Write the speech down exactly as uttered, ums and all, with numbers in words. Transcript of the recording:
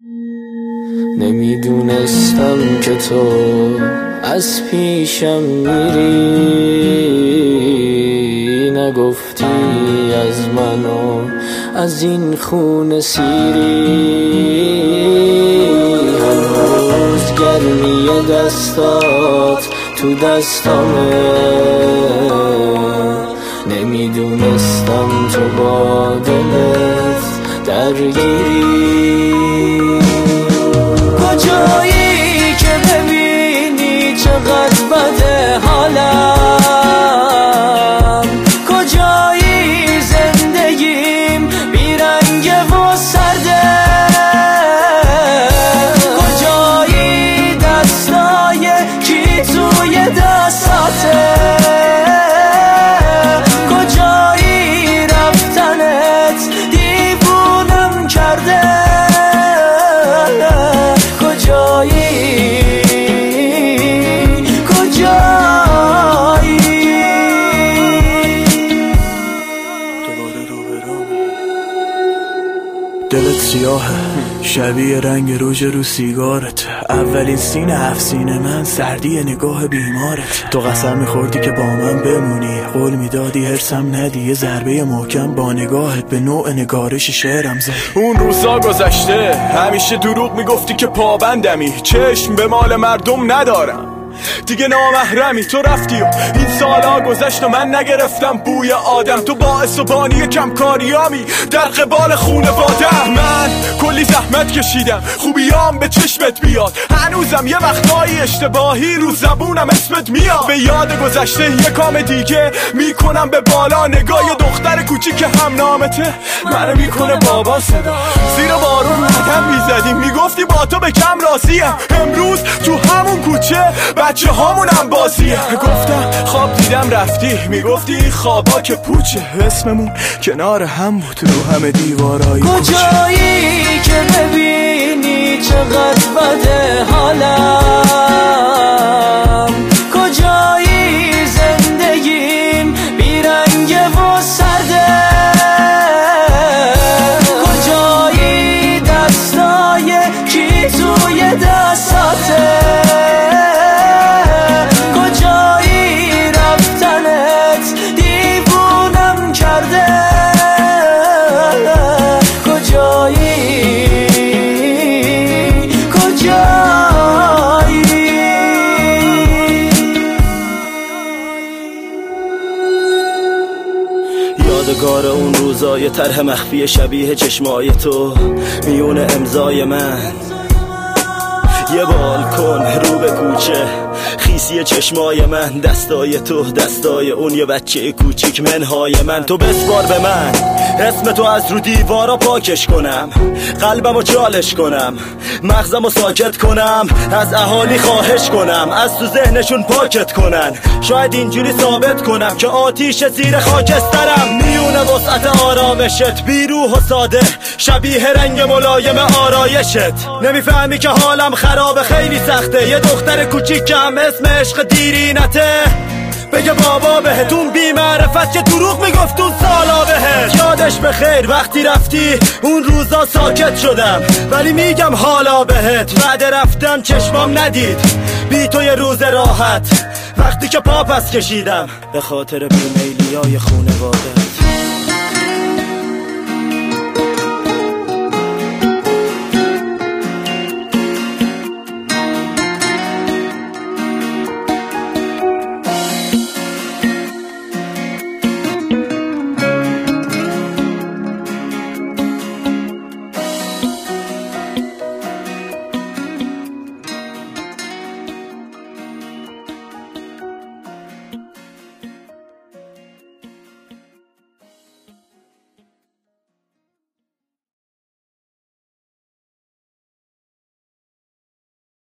نمیدونستم که تو از پیشم میری، نگفتی از منو از این خونه سیری. هنوز گرمی دستات تو دستامه، نمیدونستم تو با دلت درگیری. کجایی که ببینی چقدر بده حالم، کجایی زندگیم بیرنگه و سرده، کجایی دستای کی توی دستاته، کجایی رفتنت دیوونم کرده، دلت سیاهه شبیه رنگ روژ رو سیگارت، اولین سین هفت سین من سردی نگاه بیمارت. تو قسم میخوردی که با من بمونی، قول میدادی هرسم ندی، یه ضربه محکم با نگاهت به نوع نگارش شعرم زد. اون روزا گذشته همیشه دروغ میگفتی که پابندمی، چشم به مال مردم ندارم دیگه نامحرمی. تو رفتی و این سالا گذشت و من نگرفتم بوی آدم، تو باعث و بانی کمکاریامی در قبال خونواده. من کلی زحمت کشیدم خوبیام به چشمت بیاد، هنوزم یه وقتایی اشتباهی رو زبونم اسمت میاد. به یاد گذشته یه کام دیگه میکنم به بالا، نگاه یه دختر کوچیک هم نامته منو میکنه بابا صدا. زیر بارون قدم میزدیم میگفتی با تو به کم راضیم، امروز تو همون کوچه بچه هامونم بازیه. گفتم خواب دیدم رفتی، میگفتی خوابا که پوچه، اسممون کنار هم بود رو همه دیوارای کوچه. کجایی که ببینی چقدر بده حالم، کجایی زندگیم بیرنگه و سرده، کجایی دستای کی توی دستاته، یادگار اون روزای طرح مخفی شبیه چشمای تو میون امضای من، یه بالکن رو به کوچه خیسی چشمای من، دستای تو دستای اون یه بچه کوچیک منهای من. تو بسپار به من اسم تو از رو دیوارا پاکش کنم، قلبمو چالش کنم، مغزمو ساکت کنم، از اهالی خواهش کنم از تو ذهنشون پاکت کنن، شاید اینجوری ثابت کنم که آتیش زیر خاکسترم. میونه وسعت آرامشت بیروح و ساده شبیه رنگ ملایم آرایشت، نمیفهمی که حالم خرابه خیلی سخته، یه دختر کوچیکم اسم عشق دیرینته بگه بابا بهتون بی معرفت که دروغ میگفت اون سالا بهت. یادش بخیر وقتی رفتی اون روزا ساکت شدم، ولی میگم حالا بهت بعد رفتن چشمام ندید بی تو یه روز راحت، وقتی که پا پس کشیدم به خاطر بیمیلی های خونواده.